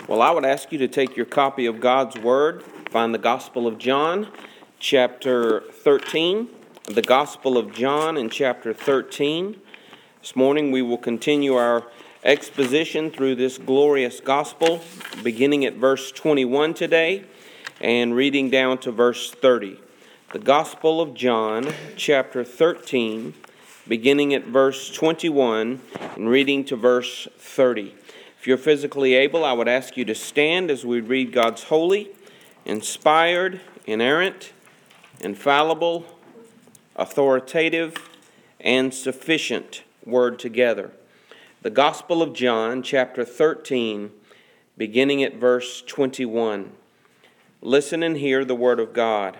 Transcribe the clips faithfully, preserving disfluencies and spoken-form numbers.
Well, I would ask you to take your copy of God's Word, find the Gospel of John, chapter thirteen. The Gospel of John in chapter thirteen. This morning we will continue our exposition through this glorious Gospel, beginning at verse twenty-one today and reading down to verse thirty. The Gospel of John, chapter thirteen, beginning at verse twenty-one and reading to verse thirty. If you're physically able, I would ask you to stand as we read God's holy, inspired, inerrant, infallible, authoritative, and sufficient word together. The Gospel of John, chapter thirteen, beginning at verse twenty-one. Listen and hear the word of God.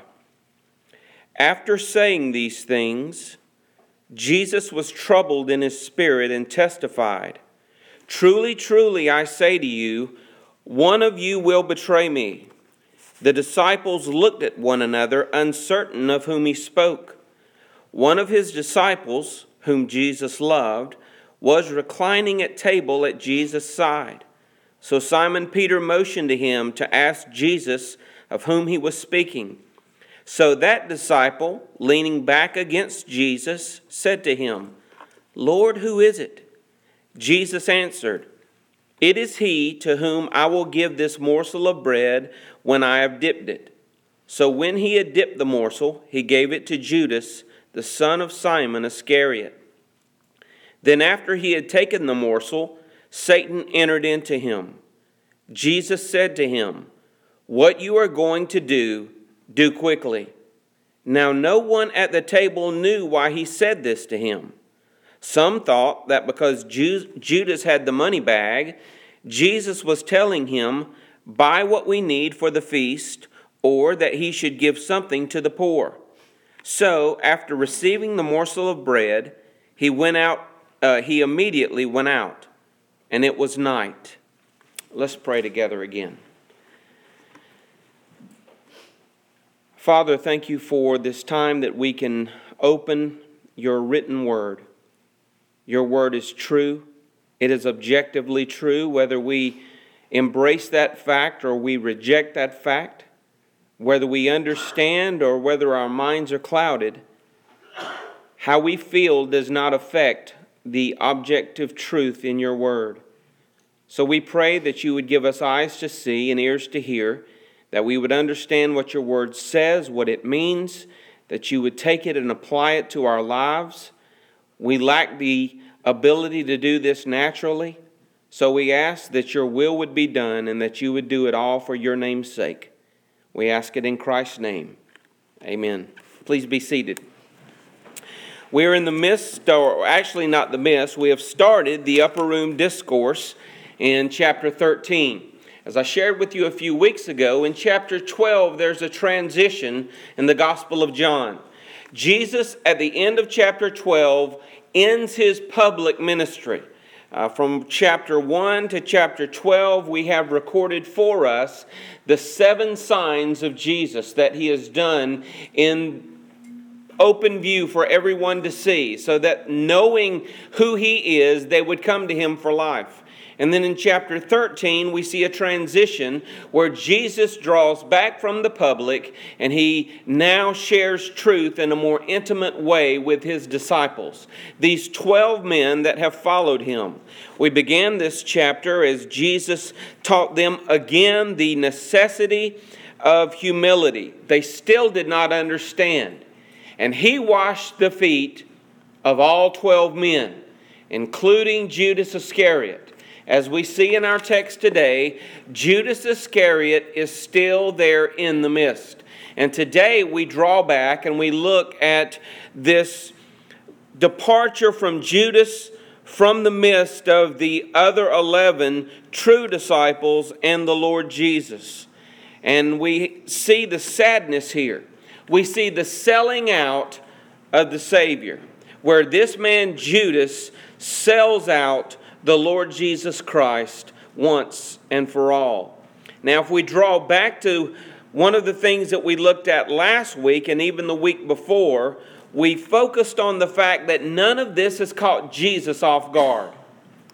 After saying these things, Jesus was troubled in his spirit and testified, "Truly, truly, I say to you, one of you will betray me." The disciples looked at one another, uncertain of whom he spoke. One of his disciples, whom Jesus loved, was reclining at table at Jesus' side. So Simon Peter motioned to him to ask Jesus of whom he was speaking. So that disciple, leaning back against Jesus, said to him, "Lord, who is it?" Jesus answered, "It is he to whom I will give this morsel of bread when I have dipped it." So when he had dipped the morsel, he gave it to Judas, the son of Simon Iscariot. Then after he had taken the morsel, Satan entered into him. Jesus said to him, "What you are going to do, do quickly." Now no one at the table knew why he said this to him. Some thought that because Judas had the money bag, Jesus was telling him, "Buy what we need for the feast," or that he should give something to the poor. So, after receiving the morsel of bread, he went out. Uh, he immediately went out, and it was night. Let's pray together again. Father, thank you for this time that we can open your written word. Your word is true. It is objectively true, whether we embrace that fact or we reject that fact, whether we understand or whether our minds are clouded. How we feel does not affect the objective truth in your word. So we pray that you would give us eyes to see and ears to hear, that we would understand what your word says, what it means, that you would take it and apply it to our lives. We lack the ability to do this naturally, so we ask that your will would be done and that you would do it all for your name's sake. We ask it in Christ's name. Amen. Please be seated. We're in the midst, or actually not the midst, we have started the Upper Room Discourse in chapter thirteen. As I shared with you a few weeks ago, in chapter twelve there's a transition in the Gospel of John. Jesus, at the end of chapter twelve, ends his public ministry. Uh, from chapter one to chapter twelve, we have recorded for us the seven signs of Jesus that he has done in open view for everyone to see, so that knowing who he is, they would come to him for life. And then in chapter thirteen, we see a transition where Jesus draws back from the public and he now shares truth in a more intimate way with his disciples, these twelve men that have followed him. We began this chapter as Jesus taught them again the necessity of humility. They still did not understand. And he washed the feet of all twelve men, including Judas Iscariot. As we see in our text today, Judas Iscariot is still there in the midst. And today we draw back and we look at this departure from Judas from the midst of the other eleven true disciples and the Lord Jesus. And we see the sadness here. We see the selling out of the Savior, where this man Judas sells out the Lord Jesus Christ once and for all. Now, if we draw back to one of the things that we looked at last week and even the week before, we focused on the fact that none of this has caught Jesus off guard.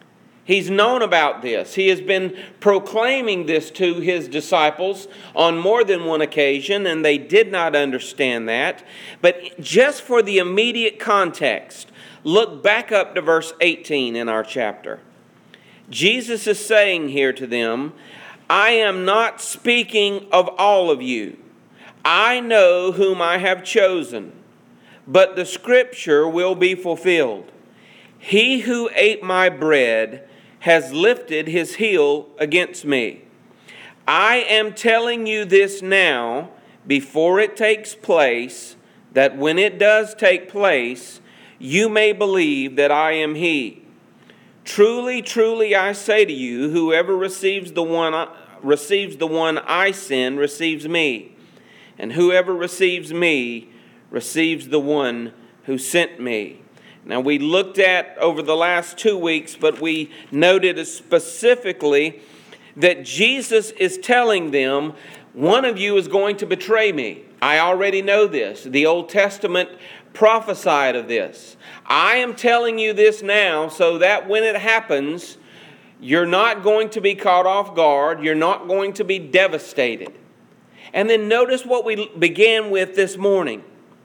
He's known about this. He has been proclaiming this to his disciples on more than one occasion, and they did not understand that. But just for the immediate context, look back up to verse eighteen in our chapter. Jesus is saying here to them, I am not speaking of all of you. I know whom I have chosen, but the scripture will be fulfilled. He who ate my bread has lifted his heel against me. I am telling you this now, before it takes place, that when it does take place, you may believe that I am he. Truly, truly, I say to you, whoever receives the one receives the one I send receives me, and whoever receives me receives the one who sent me. Now, we looked at over the last two weeks, but we noted specifically that Jesus is telling them, one of you is going to betray me. I already know this. The Old Testament prophesied of this. I am telling you this now so that when it happens, you're not going to be caught off guard. You're not going to be devastated. And then notice what we began with this morning.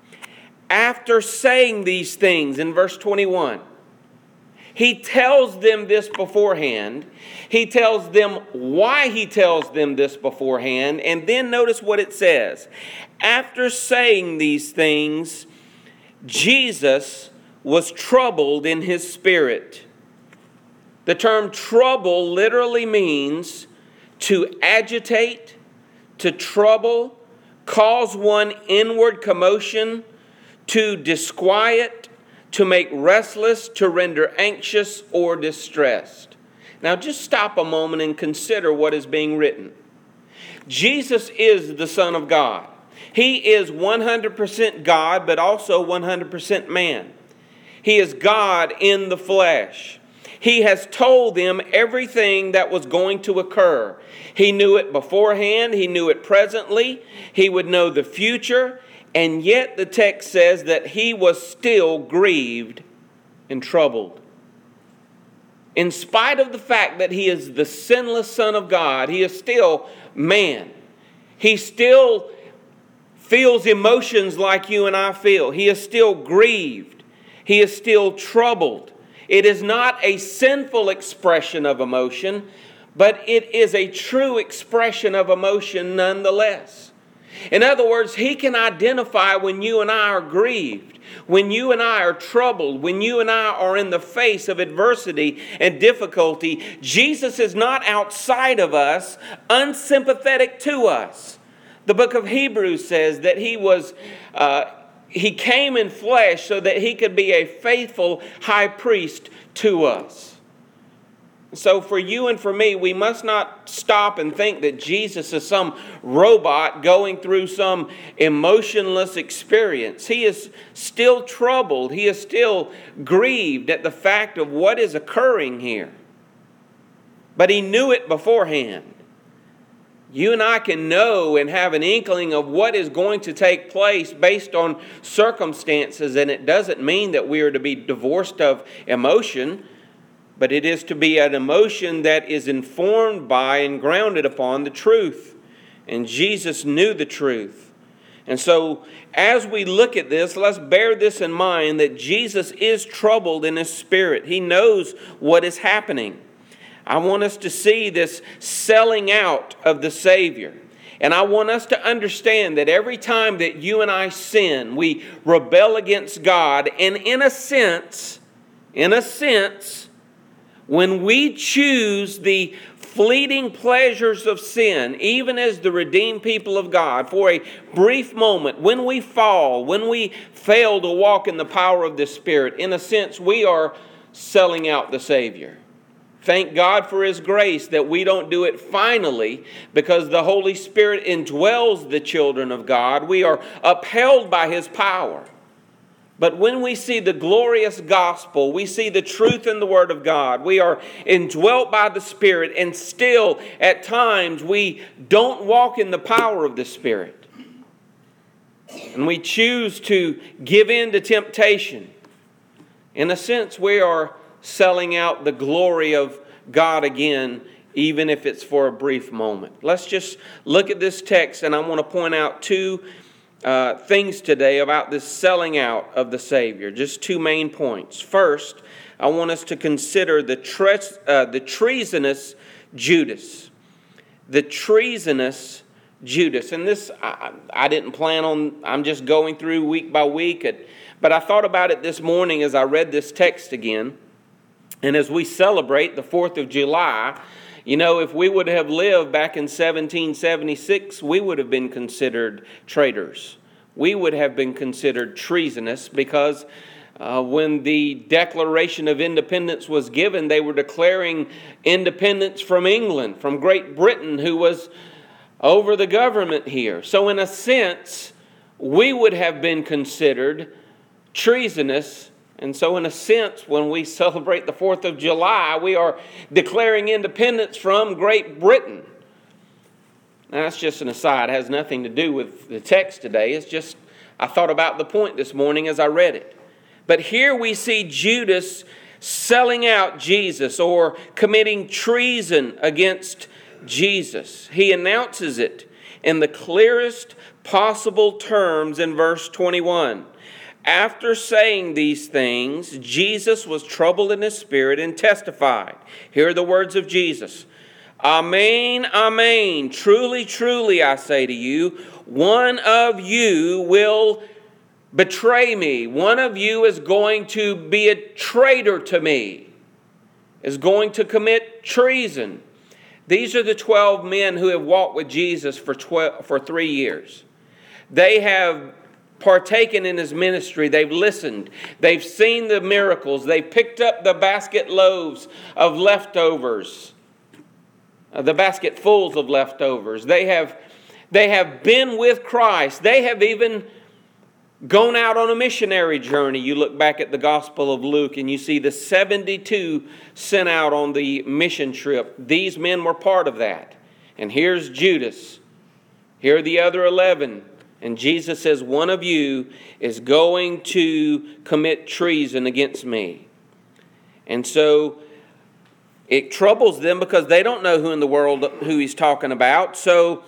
After saying these things in verse twenty-one, he tells them this beforehand. He tells them why he tells them this beforehand. And then notice what it says. After saying these things, Jesus was troubled in his spirit. The term trouble literally means to agitate, to trouble, cause one inward commotion, to disquiet, to make restless, to render anxious or distressed. Now just stop a moment and consider what is being written. Jesus is the Son of God. He is one hundred percent God, but also one hundred percent man. He is God in the flesh. He has told them everything that was going to occur. He knew it beforehand. He knew it presently. He would know the future. And yet the text says that he was still grieved and troubled. In spite of the fact that he is the sinless Son of God, he is still man. He still feels emotions like you and I feel. He is still grieved. He is still troubled. It is not a sinful expression of emotion, but it is a true expression of emotion nonetheless. In other words, he can identify when you and I are grieved, when you and I are troubled, when you and I are in the face of adversity and difficulty. Jesus is not outside of us, unsympathetic to us. The book of Hebrews says that he was, uh, he came in flesh so that he could be a faithful high priest to us. So for you and for me, we must not stop and think that Jesus is some robot going through some emotionless experience. He is still troubled. He is still grieved at the fact of what is occurring here. But he knew it beforehand. You and I can know and have an inkling of what is going to take place based on circumstances, and it doesn't mean that we are to be divorced of emotion. But it is to be an emotion that is informed by and grounded upon the truth. And Jesus knew the truth. And so as we look at this, let's bear this in mind that Jesus is troubled in his spirit. He knows what is happening. I want us to see this selling out of the Savior. And I want us to understand that every time that you and I sin, we rebel against God. And in a sense, in a sense, when we choose the fleeting pleasures of sin, even as the redeemed people of God, for a brief moment, when we fall, when we fail to walk in the power of the Spirit, in a sense, we are selling out the Savior. Thank God for His grace that we don't do it finally, because the Holy Spirit indwells the children of God. We are upheld by His power. But when we see the glorious gospel, we see the truth in the Word of God, we are indwelt by the Spirit, and still at times we don't walk in the power of the Spirit. And we choose to give in to temptation. In a sense, we are selling out the glory of God again, even if it's for a brief moment. Let's just look at this text, and I want to point out two uh, things today about this selling out of the Savior. Just two main points. First, I want us to consider the, tre- uh, the treasonous Judas. The treasonous Judas. And this, I, I didn't plan on, I'm just going through week by week. At, but I thought about it this morning as I read this text again. And as we celebrate the fourth of July, you know, if we would have lived back in seventeen seventy-six, we would have been considered traitors. We would have been considered treasonous because uh, when the Declaration of Independence was given, they were declaring independence from England, from Great Britain, who was over the government here. So in a sense, we would have been considered treasonous. And so in a sense, when we celebrate the fourth of July, we are declaring independence from Great Britain. Now, that's just an aside. It has nothing to do with the text today. It's just, I thought about the point this morning as I read it. But here we see Judas selling out Jesus or committing treason against Jesus. He announces it in the clearest possible terms in verse twenty-one. After saying these things, Jesus was troubled in his spirit and testified. Here are the words of Jesus. Amen, amen. Truly, truly, I say to you, one of you will betray me. One of you is going to be a traitor to me, is going to commit treason. These are the twelve men who have walked with Jesus for twelve, for three years. They have partaken in his ministry. They've listened. They've seen the miracles. They've picked up the basket loaves of leftovers, uh, the basketfuls of leftovers. They have, they have been with Christ. They have even gone out on a missionary journey. You look back at the Gospel of Luke and you see the seventy-two sent out on the mission trip. These men were part of that. And here's Judas. Here are the other eleven. And Jesus says, one of you is going to commit treason against me. And so it troubles them because they don't know who in the world who he's talking about. So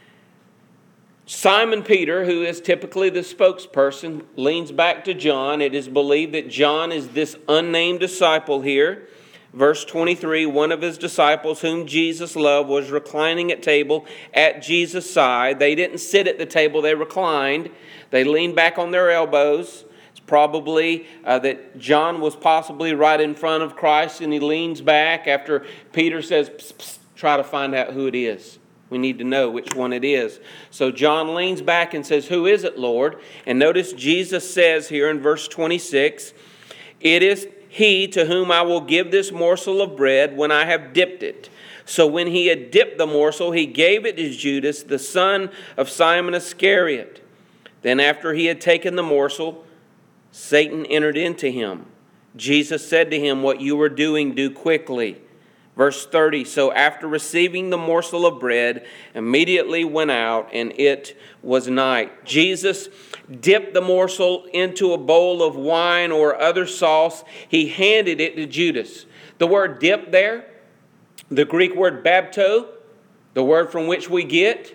Simon Peter, who is typically the spokesperson, leans back to John. It is believed that John is this unnamed disciple here. Verse twenty-three, one of his disciples whom Jesus loved was reclining at table at Jesus' side. They didn't sit at the table, they reclined. They leaned back on their elbows. It's probably uh, that John was possibly right in front of Christ, and he leans back after Peter says, psst, psst, try to find out who it is. We need to know which one it is. So John leans back and says, who is it, Lord? And notice Jesus says here in verse twenty-six, it is he to whom I will give this morsel of bread when I have dipped it. So when he had dipped the morsel, he gave it to Judas, the son of Simon Iscariot. Then after he had taken the morsel, Satan entered into him. Jesus said to him, what you are doing, do quickly. Verse thirty, so after receiving the morsel of bread, immediately went out, and it was night. Jesus dipped the morsel into a bowl of wine or other sauce. He handed it to Judas. The word dip there, the Greek word bapto, the word from which we get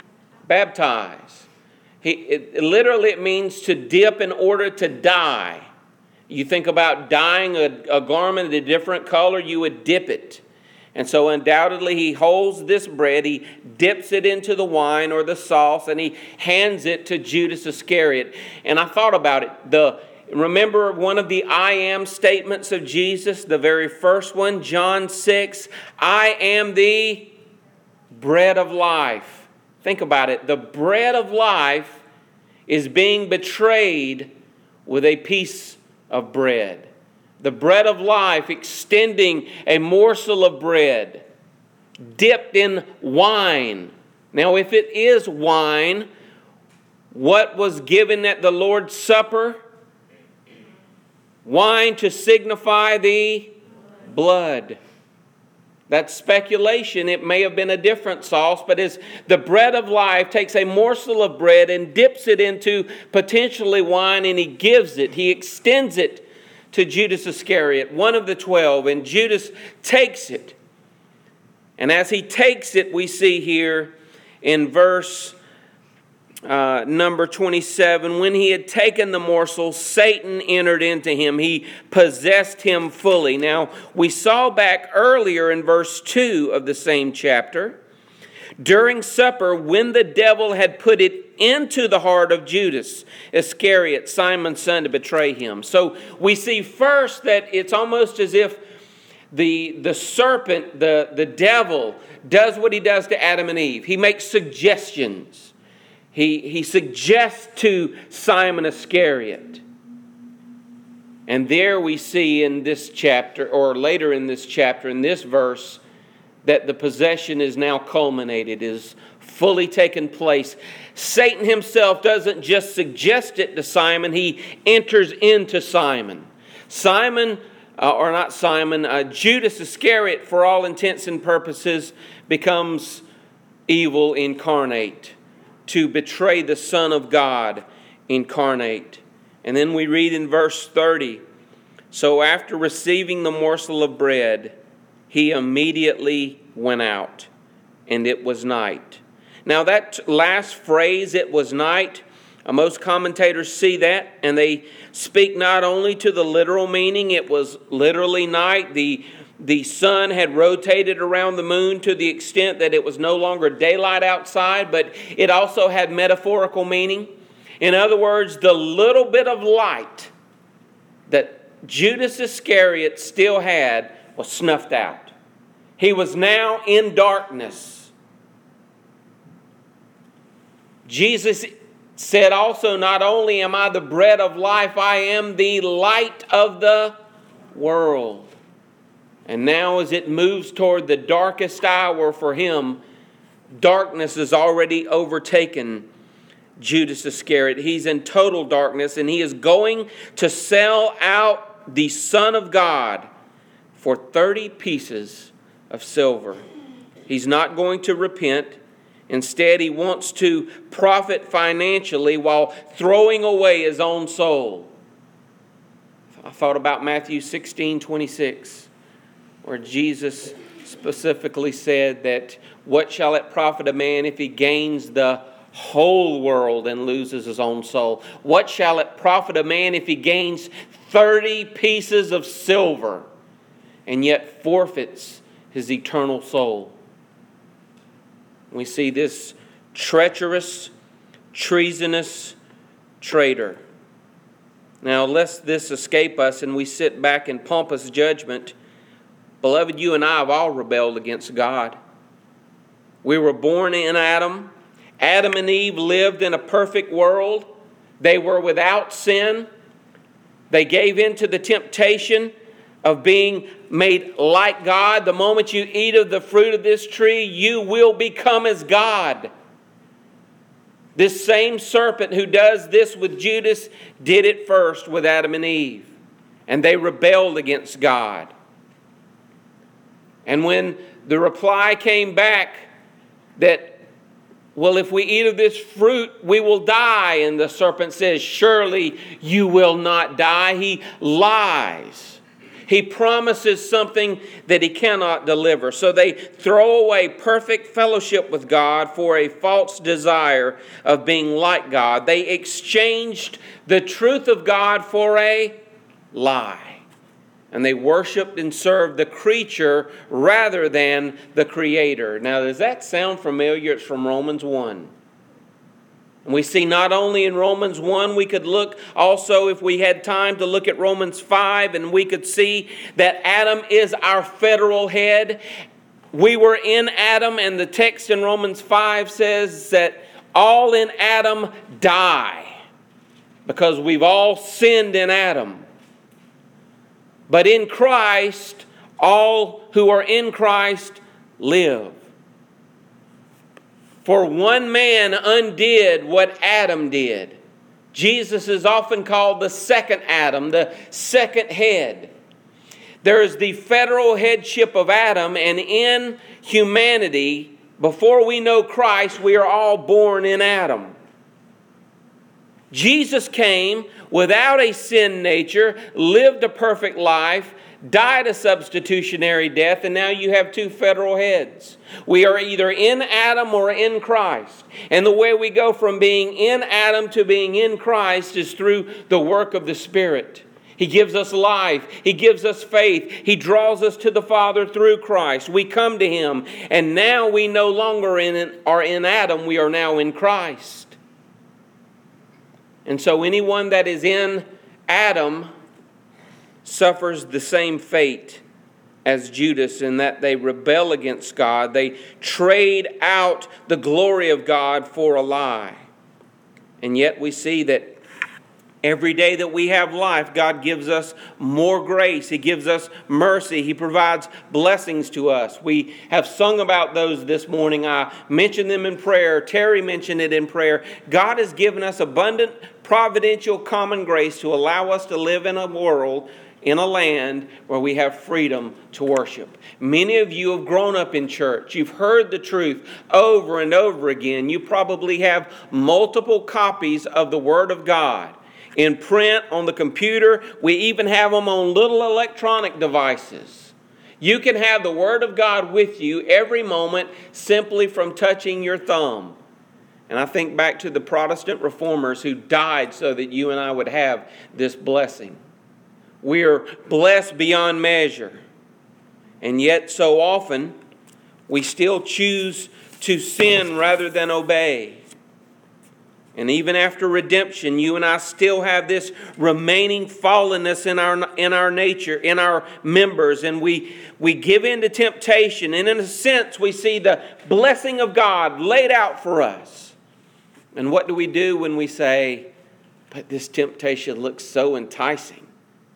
baptize. He, it, literally it means to dip in order to dye. You think about dyeing a, a garment a different color, you would dip it. And so undoubtedly he holds this bread, he dips it into the wine or the sauce, and he hands it to Judas Iscariot. And I thought about it. The remember one of the I am statements of Jesus, the very first one, John six, I am the bread of life. Think about it. The bread of life is being betrayed with a piece of bread. The bread of life extending a morsel of bread dipped in wine. Now, if it is wine, what was given at the Lord's Supper? Wine to signify the blood. That's speculation. It may have been a different sauce, but as the bread of life takes a morsel of bread and dips it into potentially wine, and he gives it, he extends it to Judas Iscariot, one of the twelve, and Judas takes it. And as he takes it, we see here in verse uh, number twenty-seven, when he had taken the morsel, Satan entered into him. He possessed him fully. Now, we saw back earlier in verse two of the same chapter, during supper, when the devil had put it into the heart of Judas Iscariot, Simon's son, to betray him. So we see first that it's almost as if the, the serpent, the, the devil, does what he does to Adam and Eve. He makes suggestions. He, he suggests to Simon Iscariot. And there we see in this chapter, or later in this chapter, in this verse, that the possession is now culminated, is fully taken place. Satan himself doesn't just suggest it to Simon, he enters into Simon. Simon, uh, or not Simon, uh, Judas Iscariot, for all intents and purposes, becomes evil incarnate, to betray the Son of God incarnate. And then we read in verse thirty, so after receiving the morsel of bread, he immediately went out, and it was night. Now that last phrase, it was night, uh, most commentators see that, and they speak not only to the literal meaning, it was literally night. The, the sun had rotated around the moon to the extent that it was no longer daylight outside, but it also had metaphorical meaning. In other words, the little bit of light that Judas Iscariot still had was snuffed out. He was now in darkness. Jesus said also, not only am I the bread of life, I am the light of the world. And now as it moves toward the darkest hour for him, darkness has already overtaken Judas Iscariot. He's in total darkness, and he is going to sell out the Son of God for thirty pieces of silver. He's not going to repent. Instead, he wants to profit financially while throwing away his own soul. I thought about Matthew sixteen twenty-six, where Jesus specifically said that what shall it profit a man if he gains the whole world and loses his own soul? What shall it profit a man if he gains thirty pieces of silver and yet forfeits his eternal soul? We see this treacherous, treasonous traitor. Now, lest this escape us and we sit back in pompous judgment, beloved, you and I have all rebelled against God. We were born in Adam. Adam and Eve lived in a perfect world. They were without sin. They gave in to the temptation of being made like God. The moment you eat of the fruit of this tree, you will become as God. This same serpent who does this with Judas did it first with Adam and Eve. And they rebelled against God. And when the reply came back that, well, if we eat of this fruit, we will die. And the serpent says, surely you will not die. He lies. He promises something that he cannot deliver. So they throw away perfect fellowship with God for a false desire of being like God. They exchanged the truth of God for a lie. And they worshiped and served the creature rather than the Creator. Now, does that sound familiar? It's from Romans one. And we see not only in Romans one, we could look also, if we had time, to look at Romans five, and we could see that Adam is our federal head. We were in Adam, and the text in Romans five says that all in Adam die, because we've all sinned in Adam. But in Christ, all who are in Christ live. For one man undid what Adam did. Jesus is often called the second Adam, the second head. There is the federal headship of Adam, and in humanity, before we know Christ, we are all born in Adam. Jesus came without a sin nature, lived a perfect life, died a substitutionary death, and now you have two federal heads. We are either in Adam or in Christ. And the way we go from being in Adam to being in Christ is through the work of the Spirit. He gives us life. He gives us faith. He draws us to the Father through Christ. We come to Him, and now we no longer in, are in Adam. We are now in Christ. And so anyone that is in Adam suffers the same fate as Judas, in that they rebel against God. They trade out the glory of God for a lie. And yet we see that every day that we have life, God gives us more grace. He gives us mercy. He provides blessings to us. We have sung about those this morning. I mentioned them in prayer. Terry mentioned it in prayer. God has given us abundant, providential, common grace to allow us to live in a world, in a land where we have freedom to worship. Many of you have grown up in church. You've heard the truth over and over again. You probably have multiple copies of the Word of God in print, on the computer. We even have them on little electronic devices. You can have the Word of God with you every moment simply from touching your thumb. And I think back to the Protestant reformers who died so that you and I would have this blessing. We are blessed beyond measure. And yet so often we still choose to sin rather than obey. And even after redemption, you and I still have this remaining fallenness in our in our nature, in our members, and we we give in to temptation. And in a sense, we see the blessing of God laid out for us. And what do we do when we say, but this temptation looks so enticing?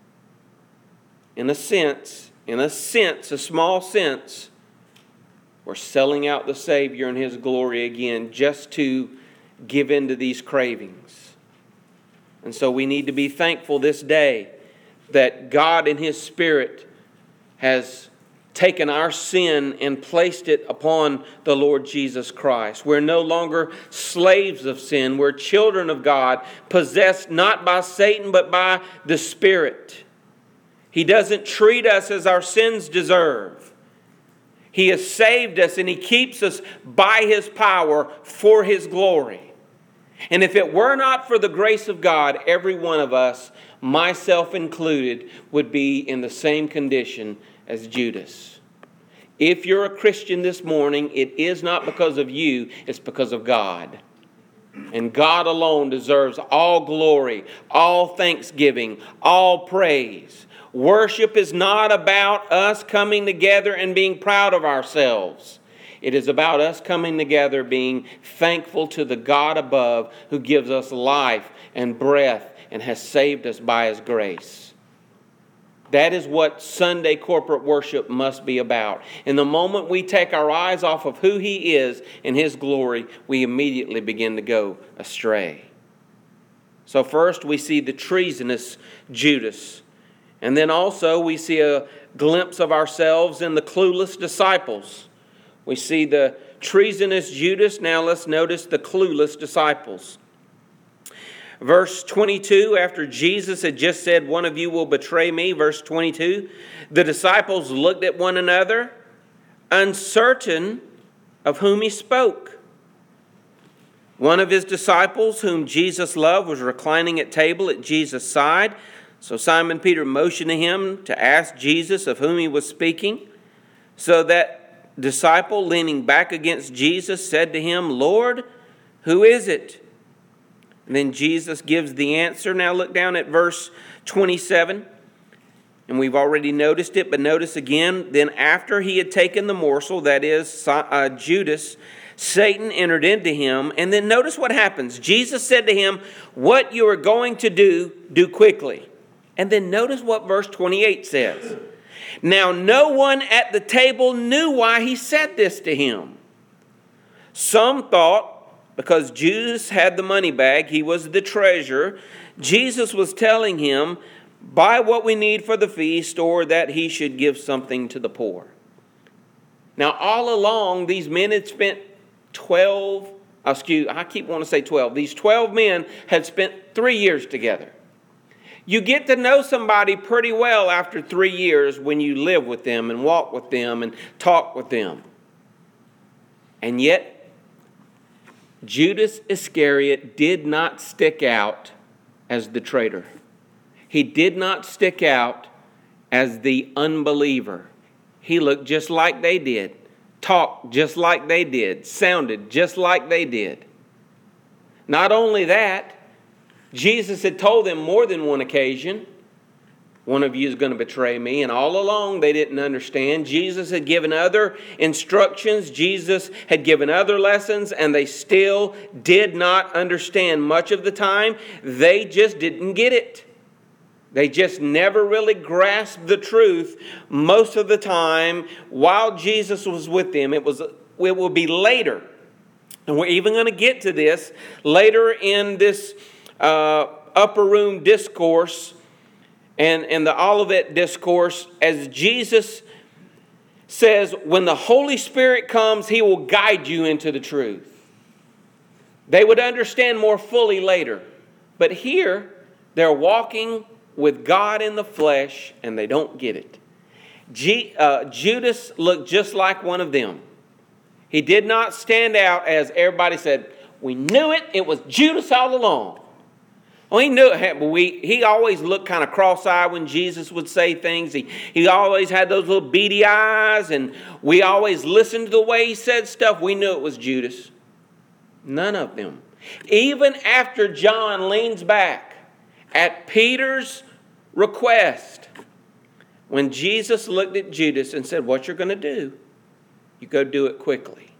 In a sense, in a sense, a small sense, we're selling out the Savior and His glory again just to give in to these cravings. And so we need to be thankful this day that God in His Spirit has taken our sin and placed it upon the Lord Jesus Christ. We're no longer slaves of sin. We're children of God, possessed not by Satan but by the Spirit. He doesn't treat us as our sins deserve. He has saved us and He keeps us by His power for His glory. And if it were not for the grace of God, every one of us, myself included, would be in the same condition as Judas. If you're a Christian this morning, it is not because of you, it's because of God. And God alone deserves all glory, all thanksgiving, all praise. Worship is not about us coming together and being proud of ourselves. It is about us coming together being thankful to the God above who gives us life and breath and has saved us by His grace. That is what Sunday corporate worship must be about. And the moment we take our eyes off of who He is and His glory, we immediately begin to go astray. So first we see the treasonous Judas. And then also we see a glimpse of ourselves in the clueless disciples. We see the treasonous Judas. Now let's notice the clueless disciples. Verse twenty-two, after Jesus had just said, one of you will betray me, verse twenty-two, the disciples looked at one another, uncertain of whom He spoke. One of His disciples, whom Jesus loved, was reclining at table at Jesus' side. So Simon Peter motioned to him to ask Jesus of whom He was speaking. So that disciple, leaning back against Jesus, said to Him, Lord, who is it? And then Jesus gives the answer. Now look down at verse twenty-seven. And we've already noticed it, but notice again. Then after he had taken the morsel, that is uh, Judas, Satan entered into him. And then notice what happens. Jesus said to him, what you are going to do, do quickly. And then notice what verse twenty-eight says. Now no one at the table knew why he said this to him. Some thought because Judas had the money bag, he was the treasurer, Jesus was telling him, buy what we need for the feast, or that he should give something to the poor. Now all along, these men had spent twelve excuse, I keep wanting to say twelve. These twelve men had spent three years together. You get to know somebody pretty well after three years when you live with them and walk with them and talk with them. And yet, Judas Iscariot did not stick out as the traitor. He did not stick out as the unbeliever. He looked just like they did, talked just like they did, sounded just like they did. Not only that, Jesus had told them more than one occasion, one of you is going to betray me. And all along they didn't understand. Jesus had given other instructions. Jesus had given other lessons. And they still did not understand much of the time. They just didn't get it. They just never really grasped the truth most of the time while Jesus was with them. It was, it will be later. And we're even going to get to this later in this Uh, upper room discourse and, and the Olivet discourse, as Jesus says, when the Holy Spirit comes, He will guide you into the truth. They would understand more fully later. But here, they're walking with God in the flesh, and they don't get it. G, uh, Judas looked just like one of them. He did not stand out as everybody said, we knew it, it was Judas all along. Well, he knew it, but we, he always looked kind of cross-eyed when Jesus would say things. He, he always had those little beady eyes, and we always listened to the way he said stuff. We knew it was Judas. None of them. Even after John leans back at Peter's request, when Jesus looked at Judas and said, what you're going to do, you go do it quickly.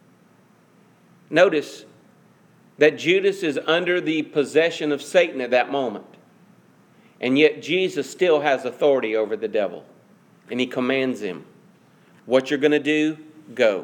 Notice that Judas is under the possession of Satan at that moment. And yet Jesus still has authority over the devil. And he commands him, what you're going to do, go.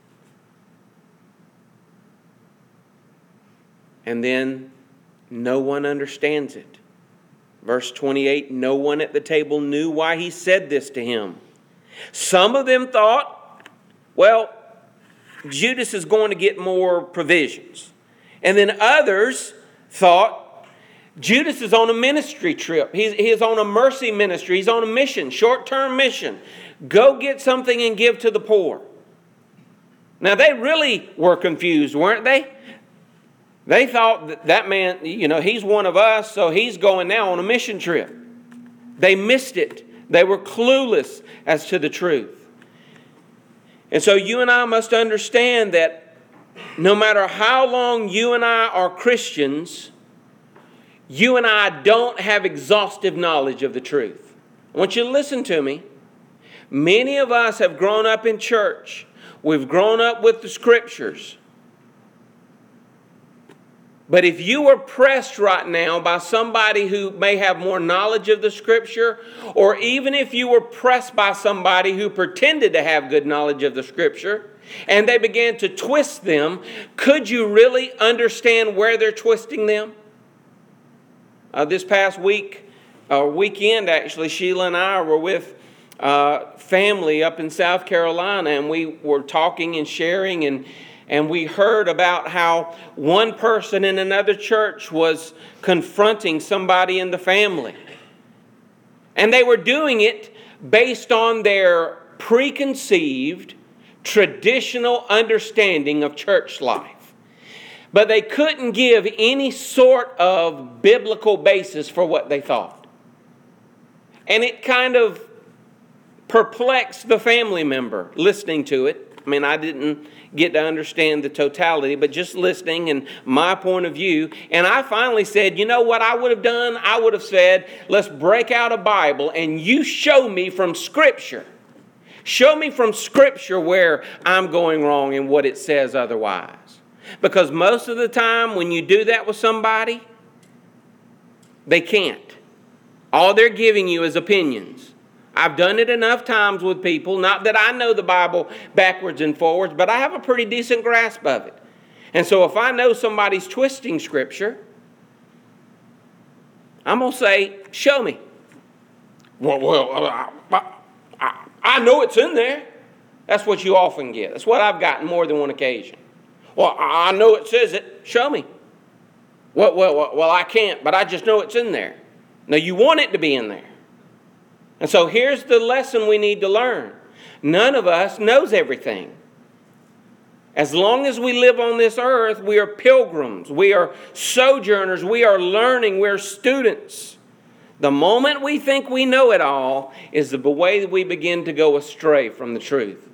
And then no one understands it. Verse twenty-eight, no one at the table knew why he said this to him. Some of them thought, well, Judas is going to get more provisions. And then others thought, Judas is on a ministry trip. He's, he's on a mercy ministry. He's on a mission, short-term mission. Go get something and give to the poor. Now, they really were confused, weren't they? They thought that, that man, you know, he's one of us, so he's going now on a mission trip. They missed it. They were clueless as to the truth. And so you and I must understand that no matter how long you and I are Christians, you and I don't have exhaustive knowledge of the truth. I want you to listen to me. Many of us have grown up in church. We've grown up with the Scriptures. But if you were pressed right now by somebody who may have more knowledge of the Scripture, or even if you were pressed by somebody who pretended to have good knowledge of the Scripture, and they began to twist them, could you really understand where they're twisting them? Uh, this past week, or weekend actually, Sheila and I were with uh, family up in South Carolina, and we were talking and sharing, and and we heard about how one person in another church was confronting somebody in the family. And they were doing it based on their preconceived, traditional understanding of church life. But they couldn't give any sort of biblical basis for what they thought. And it kind of perplexed the family member listening to it. I mean, I didn't get to understand the totality, but just listening and my point of view. And I finally said, you know what I would have done? I would have said, let's break out a Bible and you show me from Scripture. Show me from Scripture where I'm going wrong and what it says otherwise. Because most of the time when you do that with somebody, they can't. All they're giving you is opinions. I've done it enough times with people, not that I know the Bible backwards and forwards, but I have a pretty decent grasp of it. And so if I know somebody's twisting Scripture, I'm going to say, show me. Well, well I, I, I know it's in there. That's what you often get. That's what I've gotten more than one occasion. Well, I know it says it. Show me. Well, well, well, well, I can't, but I just know it's in there. No, you want it to be in there. And so here's the lesson we need to learn. None of us knows everything. As long as we live on this earth, we are pilgrims. We are sojourners. We are learning. We're students. The moment we think we know it all is the way that we begin to go astray from the truth.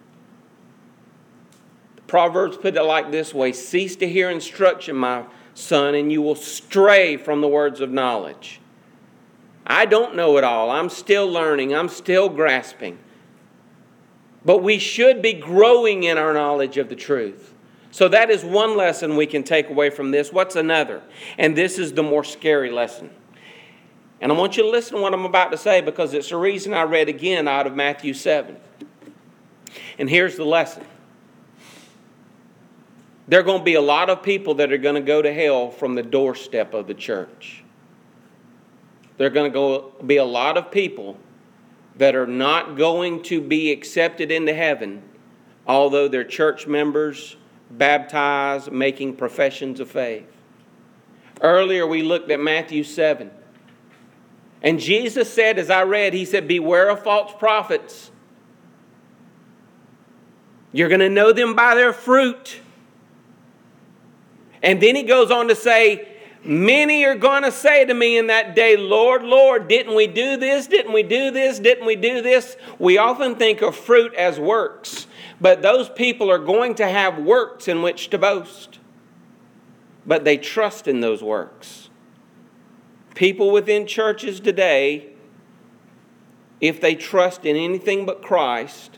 The Proverbs put it like this way: cease to hear instruction, my son, and you will stray from the words of knowledge. I don't know it all. I'm still learning. I'm still grasping. But we should be growing in our knowledge of the truth. So that is one lesson we can take away from this. What's another? And this is the more scary lesson. And I want you to listen to what I'm about to say, because it's the reason I read again out of Matthew seven. And here's the lesson. There are going to be a lot of people that are going to go to hell from the doorstep of the church. There are going to go be a lot of people that are not going to be accepted into heaven, although they're church members, baptized, making professions of faith. Earlier we looked at Matthew seven. And Jesus said, as I read, he said, beware of false prophets. You're going to know them by their fruit. And then he goes on to say, many are going to say to me in that day, Lord, Lord, didn't we do this? Didn't we do this? Didn't we do this? We often think of fruit as works, but those people are going to have works in which to boast. But they trust in those works. People within churches today, if they trust in anything but Christ,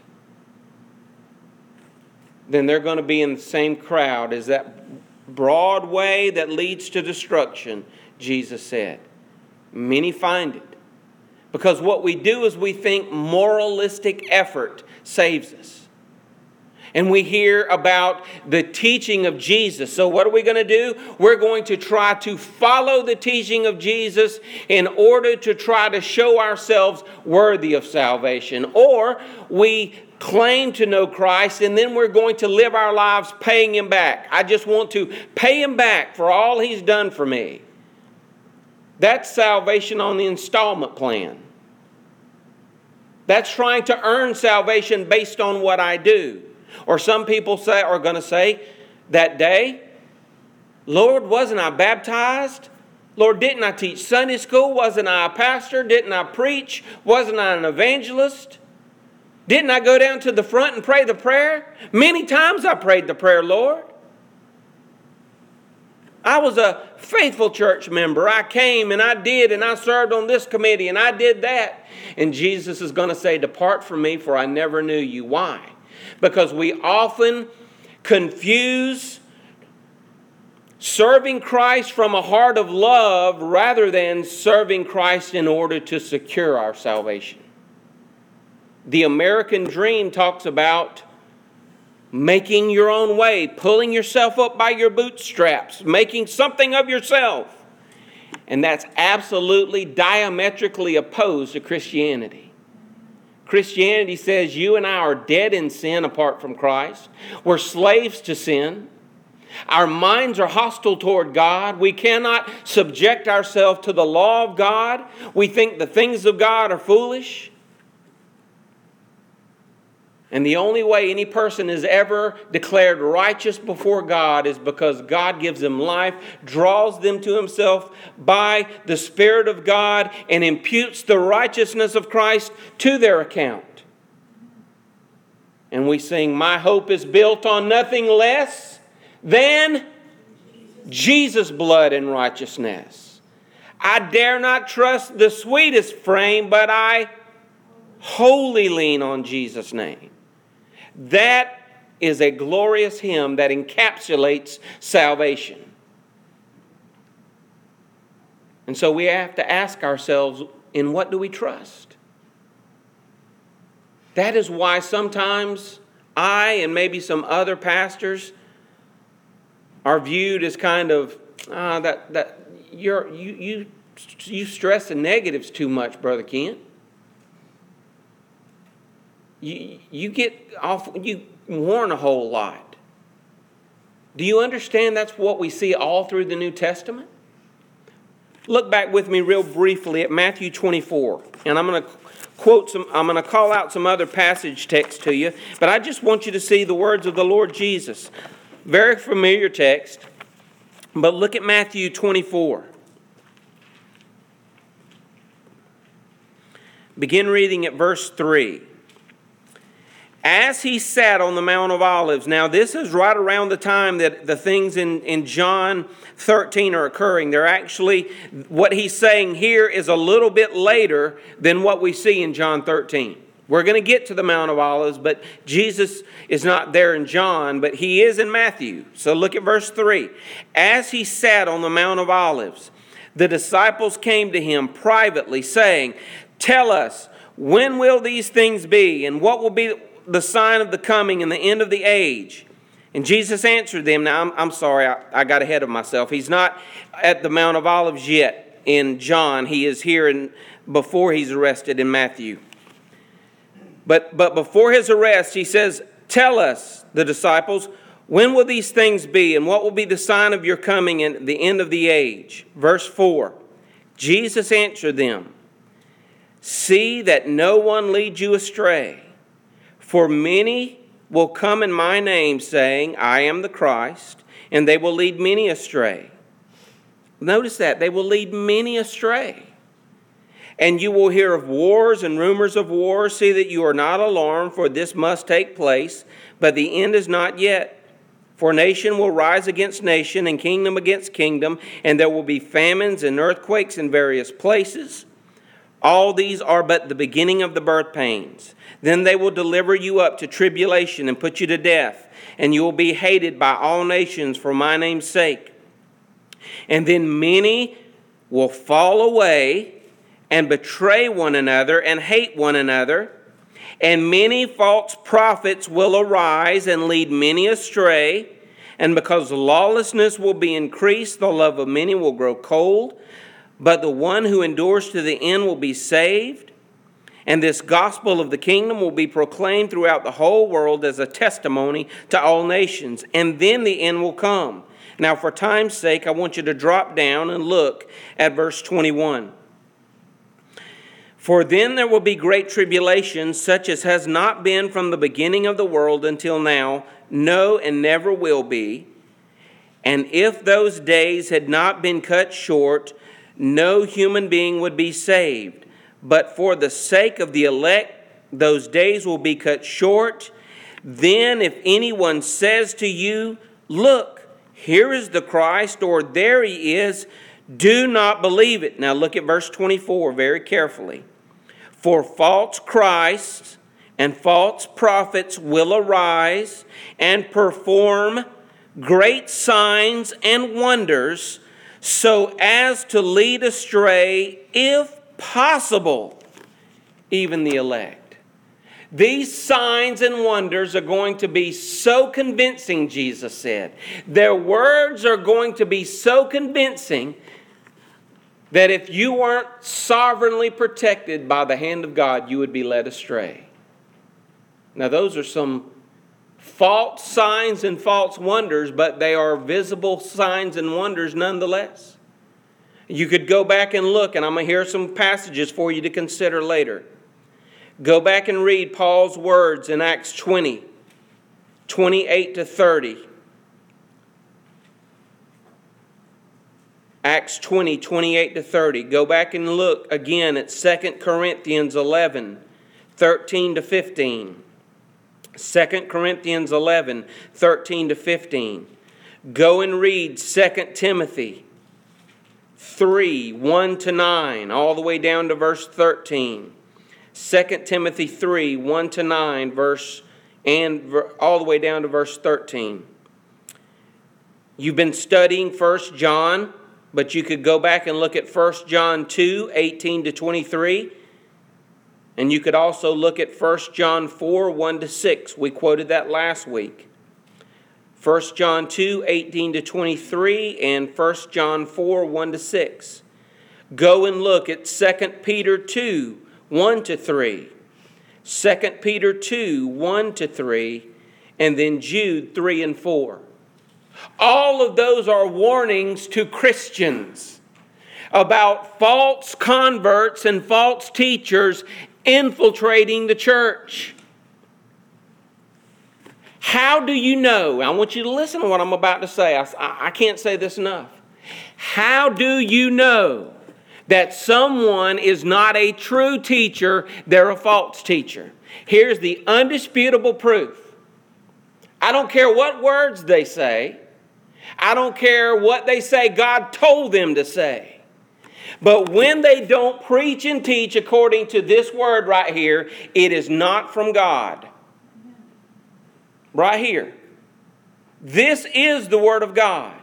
then they're going to be in the same crowd as that broad way that leads to destruction, Jesus said. Many find it. Because what we do is we think moralistic effort saves us. And we hear about the teaching of Jesus. So what are we going to do? We're going to try to follow the teaching of Jesus in order to try to show ourselves worthy of salvation. Or we claim to know Christ, and then we're going to live our lives paying Him back. I just want to pay Him back for all He's done for me. That's salvation on the installment plan. That's trying to earn salvation based on what I do. Or some people say are going to say that day, Lord, wasn't I baptized? Lord, didn't I teach Sunday school? Wasn't I a pastor? Didn't I preach? Wasn't I an evangelist? Didn't I go down to the front and pray the prayer? Many times I prayed the prayer, Lord. I was a faithful church member. I came and I did and I served on this committee and I did that. And Jesus is going to say, depart from me, for I never knew you. Why? Because we often confuse serving Christ from a heart of love rather than serving Christ in order to secure our salvation. The American dream talks about making your own way, pulling yourself up by your bootstraps, making something of yourself. And that's absolutely diametrically opposed to Christianity. Christianity says you and I are dead in sin apart from Christ. We're slaves to sin. Our minds are hostile toward God. We cannot subject ourselves to the law of God. We think the things of God are foolish. And the only way any person is ever declared righteous before God is because God gives them life, draws them to Himself by the Spirit of God, and imputes the righteousness of Christ to their account. And we sing, my hope is built on nothing less than Jesus' blood and righteousness. I dare not trust the sweetest frame, but I wholly lean on Jesus' name. That is a glorious hymn that encapsulates salvation. And so we have to ask ourselves, in what do we trust? That is why sometimes I and maybe some other pastors are viewed as kind of, uh, that that you're, you, you, you stress the negatives too much, Brother Kent. You, you get off, you warn a whole lot. Do you understand that's what we see all through the New Testament? Look back with me real briefly at Matthew twenty-four. And I'm going to quote some, I'm going to call out some other passage text to you. But I just want you to see the words of the Lord Jesus. Very familiar text. But look at Matthew twenty-four. Begin reading at verse three. As he sat on the Mount of Olives. Now this is right around the time that the things in, in John thirteen are occurring. They're actually, what he's saying here is a little bit later than what we see in John thirteen. We're going to get to the Mount of Olives, but Jesus is not there in John, but he is in Matthew. So look at verse three. As he sat on the Mount of Olives, the disciples came to him privately, saying, "Tell us, when will these things be, and what will be the sign of the coming and the end of the age?" And Jesus answered them. Now, I'm, I'm sorry, I, I got ahead of myself. He's not at the Mount of Olives yet in John. He is here in, before he's arrested in Matthew. But, but before his arrest, he says, "Tell us," the disciples, "when will these things be, and what will be the sign of your coming and the end of the age?" Verse four, Jesus answered them, "See that no one leads you astray. For many will come in my name, saying, 'I am the Christ,' and they will lead many astray." Notice that. They will lead many astray. "And you will hear of wars and rumors of wars. See that you are not alarmed, for this must take place, but the end is not yet. For nation will rise against nation, and kingdom against kingdom, and there will be famines and earthquakes in various places. All these are but the beginning of the birth pains. Then they will deliver you up to tribulation and put you to death, and you will be hated by all nations for my name's sake. And then many will fall away and betray one another and hate one another. And many false prophets will arise and lead many astray. And because lawlessness will be increased, the love of many will grow cold. But the one who endures to the end will be saved. And this gospel of the kingdom will be proclaimed throughout the whole world as a testimony to all nations. And then the end will come." Now, for time's sake, I want you to drop down and look at verse twenty-one. "For then there will be great tribulation, such as has not been from the beginning of the world until now, no, and never will be. And if those days had not been cut short, no human being would be saved. But for the sake of the elect, those days will be cut short. Then if anyone says to you, 'Look, here is the Christ,' or 'There he is,' do not believe it." Now look at verse twenty-four very carefully. "For false Christs and false prophets will arise and perform great signs and wonders, so as to lead astray, if possible, even the elect." These signs and wonders are going to be so convincing, Jesus said. Their words are going to be so convincing that if you weren't sovereignly protected by the hand of God, you would be led astray. Now, those are some false signs and false wonders, but they are visible signs and wonders nonetheless. You could go back and look, and I'm going to hear some passages for you to consider later. Go back and read Paul's words in Acts twenty, twenty-eight to thirty. Acts twenty, twenty-eight to thirty. Go back and look again at Second Corinthians eleven, thirteen to fifteen. Second Corinthians eleven, thirteen to fifteen. Go and read Second Timothy three, one to nine, all the way down to verse thirteen. Second Timothy three, one to nine, verse and all the way down to verse thirteen. You've been studying First John, but you could go back and look at First John two, eighteen to twenty-three. And you could also look at First John four, one to six. We quoted that last week. First John two, eighteen to twenty-three and First John four, one to six. Go and look at Second Peter two, one to three. Second Peter two, one to three. And then Jude three and four. All of those are warnings to Christians about false converts and false teachers infiltrating the church. How do you know? I want you to listen to what I'm about to say. I, I can't say this enough. How do you know that someone is not a true teacher, they're a false teacher? Here's the undisputable proof. I don't care what words they say. I don't care what they say God told them to say. But when they don't preach and teach according to this word right here, it is not from God. Right here. This is the Word of God.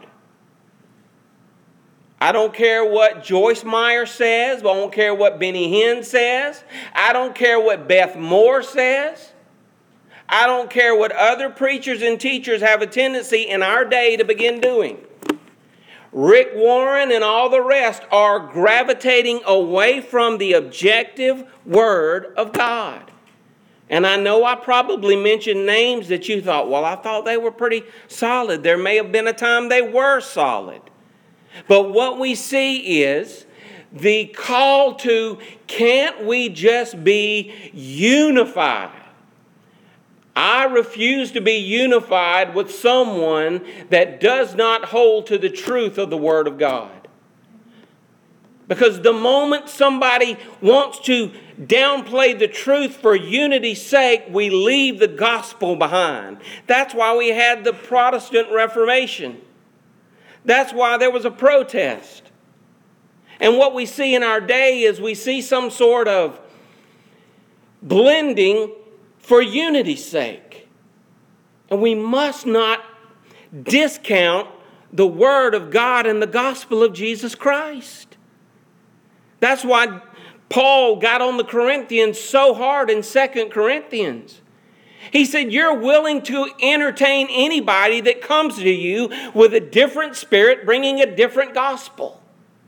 I don't care what Joyce Meyer says. I don't care what Benny Hinn says. I don't care what Beth Moore says. I don't care what other preachers and teachers have a tendency in our day to begin doing. Rick Warren and all the rest are gravitating away from the objective Word of God. And I know I probably mentioned names that you thought, well, I thought they were pretty solid. There may have been a time they were solid. But what we see is the call to, can't we just be unified? I refuse to be unified with someone that does not hold to the truth of the Word of God. Because the moment somebody wants to downplay the truth for unity's sake, we leave the gospel behind. That's why we had the Protestant Reformation. That's why there was a protest. And what we see in our day is we see some sort of blending for unity's sake. And we must not discount the Word of God and the gospel of Jesus Christ. That's why Paul got on the Corinthians so hard in Second Corinthians. He said, you're willing to entertain anybody that comes to you with a different spirit, bringing a different gospel.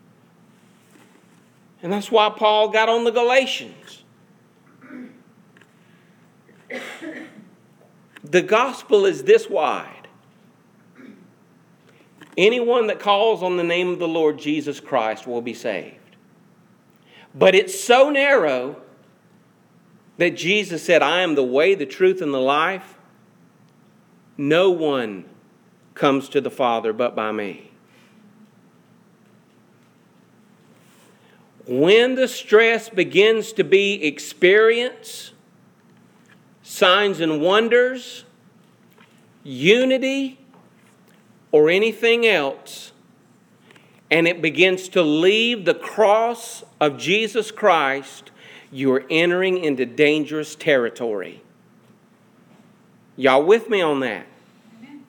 And that's why Paul got on the Galatians. The gospel is this wide. Anyone that calls on the name of the Lord Jesus Christ will be saved. But it's so narrow that Jesus said, I am the way, the truth, and the life. No one comes to the Father but by me. When the stress begins to be experience, signs and wonders, unity, or anything else, and it begins to leave the cross of Jesus Christ, you are entering into dangerous territory. Y'all with me on that? Amen.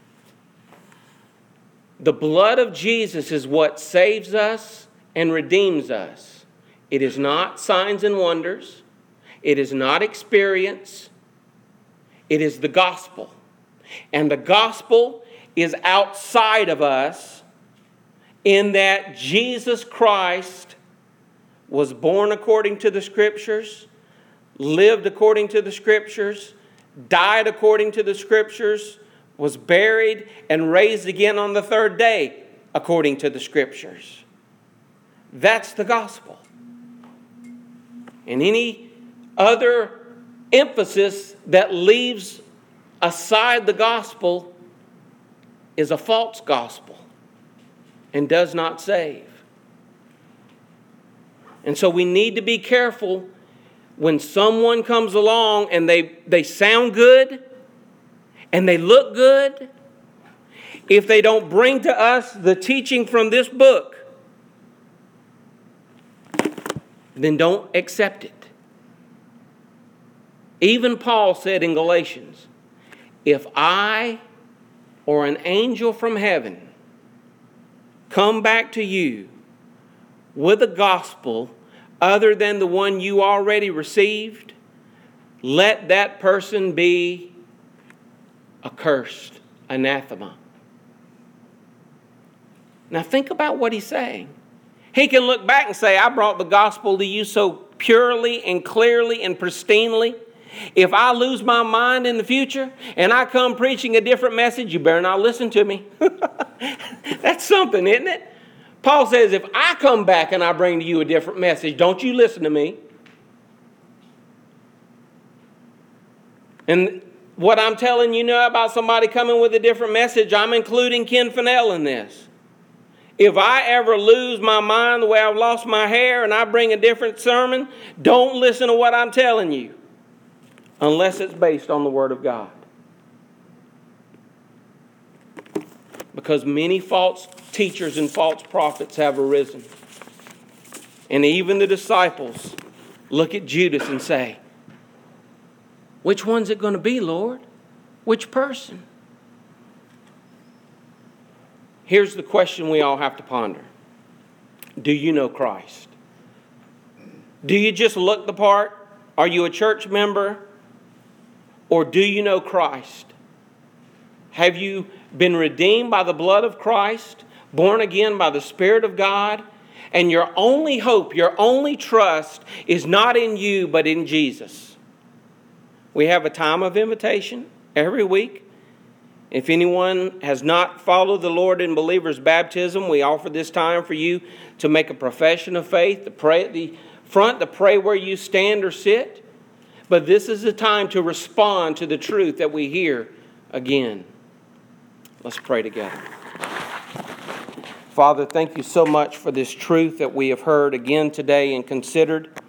The blood of Jesus is what saves us and redeems us. It is not signs and wonders. It is not experience. It is the gospel. And the gospel is outside of us in that Jesus Christ was born according to the Scriptures, lived according to the Scriptures, died according to the Scriptures, was buried and raised again on the third day according to the Scriptures. That's the gospel. And any other emphasis that leaves aside the gospel is a false gospel and does not save. And so we need to be careful when someone comes along and they, they sound good and they look good. If they don't bring to us the teaching from this book, then don't accept it. Even Paul said in Galatians, if I or an angel from heaven come back to you with a gospel other than the one you already received, let that person be accursed, anathema. Now think about what he's saying. He can look back and say, I brought the gospel to you so purely and clearly and pristinely, If I lose my mind in the future and I come preaching a different message, you better not listen to me. That's something, isn't it? Paul says, if I come back and I bring to you a different message, don't you listen to me. And what I'm telling you now about somebody coming with a different message, I'm including Ken Fennell in this. If I ever lose my mind the way I've lost my hair and I bring a different sermon, don't listen to what I'm telling you unless it's based on the Word of God. Because many false teachers and false prophets have arisen. And even the disciples look at Judas and say, which one's it going to be, Lord? Which person? Here's the question we all have to ponder. Do you know Christ? Do you just look the part? Are you a church member? Or do you know Christ? Have you been redeemed by the blood of Christ? Born again by the Spirit of God? And your only hope, your only trust is not in you, but in Jesus. We have a time of invitation every week. If anyone has not followed the Lord in believer's baptism, we offer this time for you to make a profession of faith, to pray at the front, to pray where you stand or sit. But this is the time to respond to the truth that we hear again. Let's pray together. Father, thank you so much for this truth that we have heard again today and considered.